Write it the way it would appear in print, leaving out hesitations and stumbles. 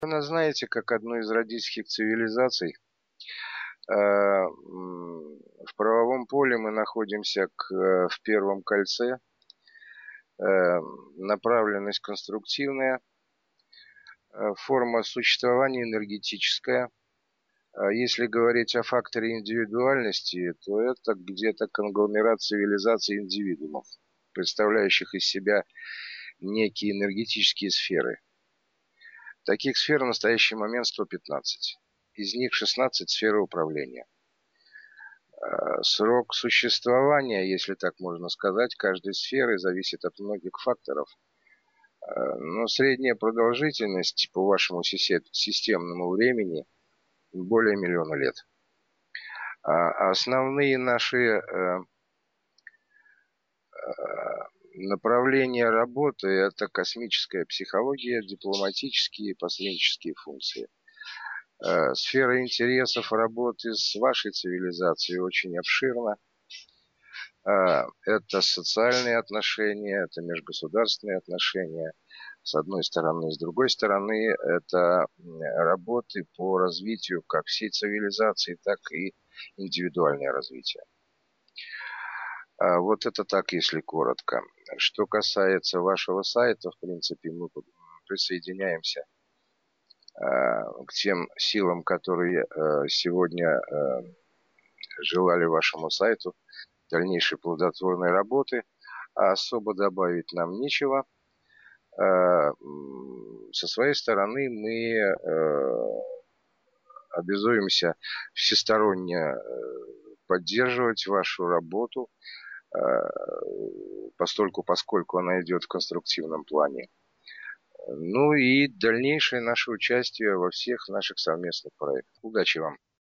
Вы нас знаете как одну из родительских цивилизаций. В правовом поле мы находимся в первом кольце. Направленность конструктивная, форма существования энергетическая. Если говорить о факторе индивидуальности, то это где-то конгломерат цивилизаций индивидуумов, представляющих из себя некие энергетические сферы. Таких сфер в настоящий момент 115. Из них 16 сферы управления. Срок существования, если так можно сказать, каждой сферы зависит от многих факторов. Но средняя продолжительность по вашему системному времени более миллиона лет. Основные наши направления работы – это космическая психология, дипломатические и посреднические функции. Сфера интересов работы с вашей цивилизацией очень обширна. Это социальные отношения, это межгосударственные отношения, с одной стороны. С другой стороны, это работы по развитию как всей цивилизации, так и индивидуальное развитие. Вот это так, если коротко. Что касается вашего сайта, в принципе, мы присоединяемся к тем силам, которые сегодня желали вашему сайту дальнейшей плодотворной работы. А особо добавить нам нечего. Со своей стороны мы обязуемся всесторонне поддерживать вашу работу, поскольку она идет в конструктивном плане. Ну и дальнейшее наше участие во всех наших совместных проектах. Удачи вам!